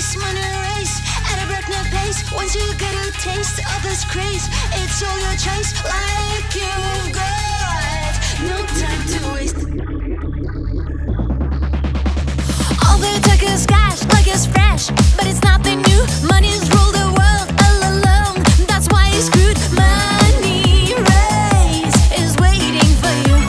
race, money race at a breakneck pace. Once you get a taste of this craze, it's all your choice. Like you've got no time to waste. All the talk is cash, like it's fresh, but it's nothing new. Money's ruled the world all along. That's why it's screwed. Money race is waiting for you.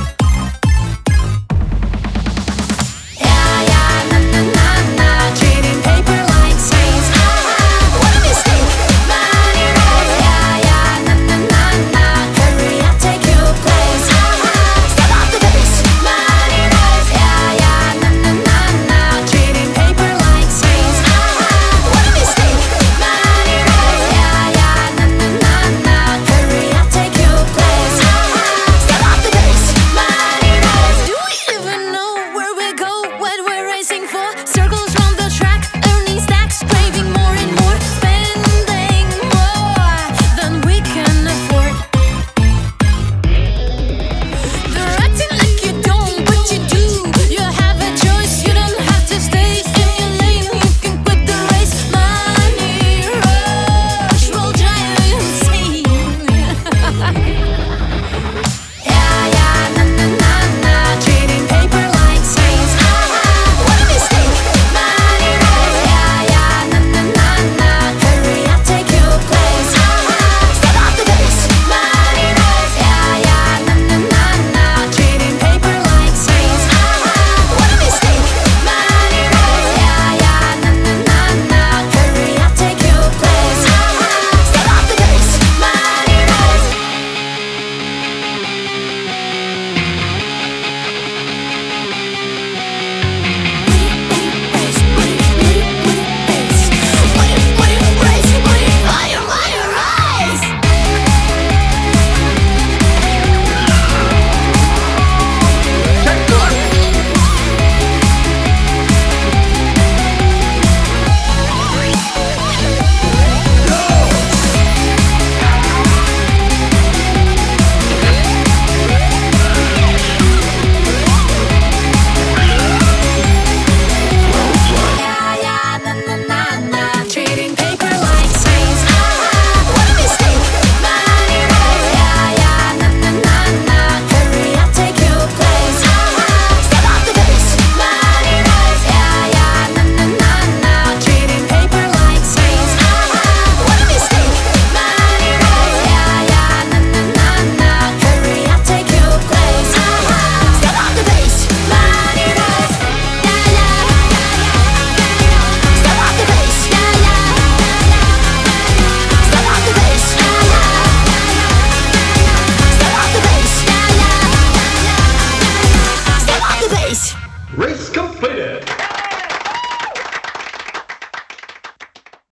Race, come